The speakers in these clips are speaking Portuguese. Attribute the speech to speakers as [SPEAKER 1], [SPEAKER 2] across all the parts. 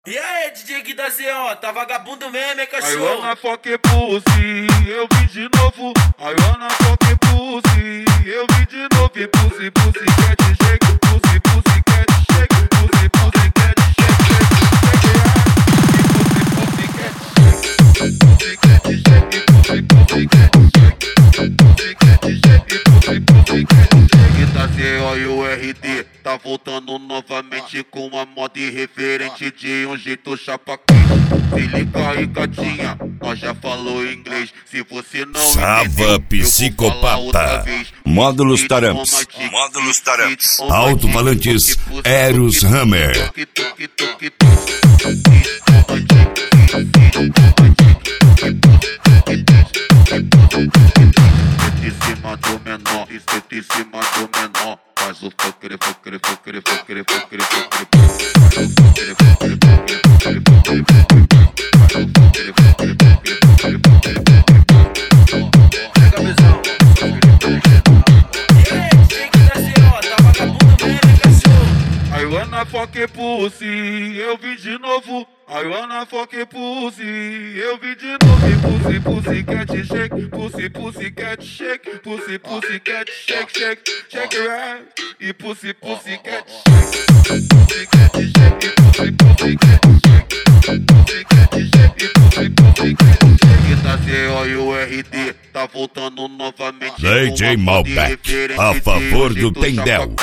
[SPEAKER 1] E aí, DJ Gui da ZO, tá vagabundo mesmo, hein,
[SPEAKER 2] I
[SPEAKER 1] cachorro?
[SPEAKER 2] wanna fuck pussy, eu vim de novo. I wanna fuck pussy, eu vim de novo. E pussy, pussy, cat shake, pussy, pussy, cat shake, pussy, pussy, cat shake, shake, shake, pussy, pussy, cat shake, pussy, cat shake, pussy, pussy, cat shake. Da ZO e o RD tá voltando novamente com uma moda irreverente de um jeito chapa quente. Se liga aí, gatinha, nós já falou inglês. Se você não
[SPEAKER 3] Sava
[SPEAKER 2] entendeu,
[SPEAKER 3] psicopata. Módulos Taramps.
[SPEAKER 4] Módulos Taramps.
[SPEAKER 3] Alto-falantes Eros Hammer.
[SPEAKER 2] Em cima do menor, esquenta em cima do menor. Faz o fucker, fucker, fucker, fucker, fucker, fucker.
[SPEAKER 1] Pega a visão. E aí, DJ Gui da ZO, tá vagabundo mesmo, hein, cachorro?
[SPEAKER 2] I wanna fuck pussy, eu vim de novo. I wanna fuck pussy, eu vim de novo. E pussy, pussy, cat shake, pussy, pussy, cat shake, pussy, pussy, cat shake, shake, shake it right. E pussy, pussy, cat shake, pussy, cat shake, pussy, pussy, cat shake, pussy, cat shake, pussy, pussy, cat shake. Da ZO e o RD tá voltando novamente.
[SPEAKER 3] DJ Malbec, a favor do Tendel.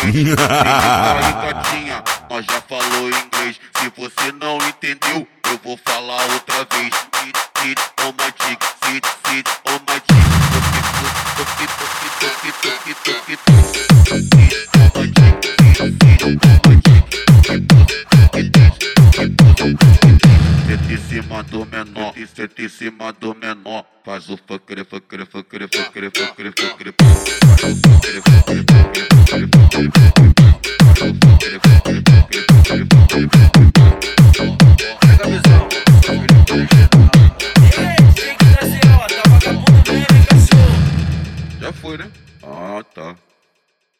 [SPEAKER 2] Nós já falou inglês, se você não entendeu, eu vou falar outra vez. Sit on my dick, sit on my dick. Senta em cima do menor, senta em cima do menor. Faz o fucker, fucker, fucker, fucker, fucker, fucker.
[SPEAKER 1] Pega a visão. E aí, DJ Gui da ZO, tá vagabundo mesmo, hein, cachorro?
[SPEAKER 2] Já foi, né?